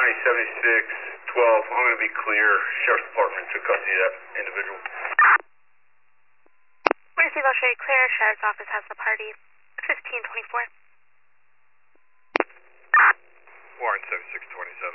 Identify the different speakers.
Speaker 1: County 7612. I'm going to be clear. Sheriff's Department took custody of that individual.
Speaker 2: Receive, I'll show you clear. Sheriff's Office has the party. 1524.
Speaker 3: Warrant 7627.